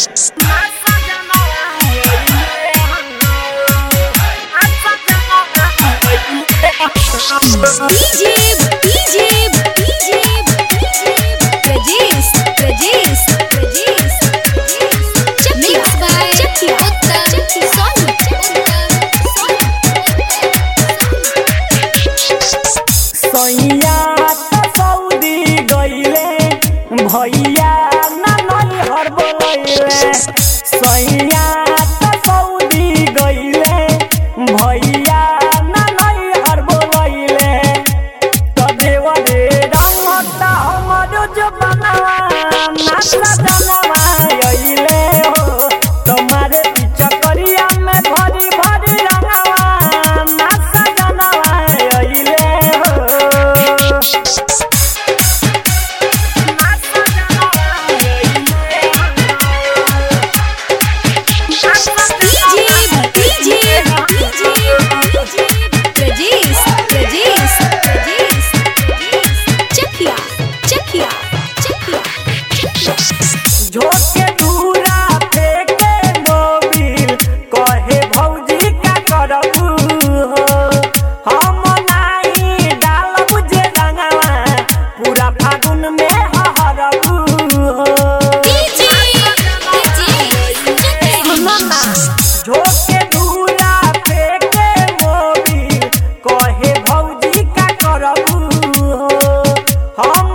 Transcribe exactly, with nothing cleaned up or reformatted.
DJ DJ DJ Prajesh Prajesh Prajesh mix by Uttam Sonu सैया त Saudi गइले भैया ना नई हर बोलैले सैया त सऊदी गइले भैया ना नई हर बोलैले त देव रे रंगता हमर जवानवा नाचा जनवा आइले हो तुम्हारे पीछा करिया में भरी भरी रंगवा नाचा जनवा आइले हो झोंके दूरा फेंके मोबिल कहे भौजी का करबू हो हम नाही डालब जे रंगवा पूरा फागुन में हहरबू हो झोंके दूरा फेंके मोबिल कहे भौजी का करबू हो हम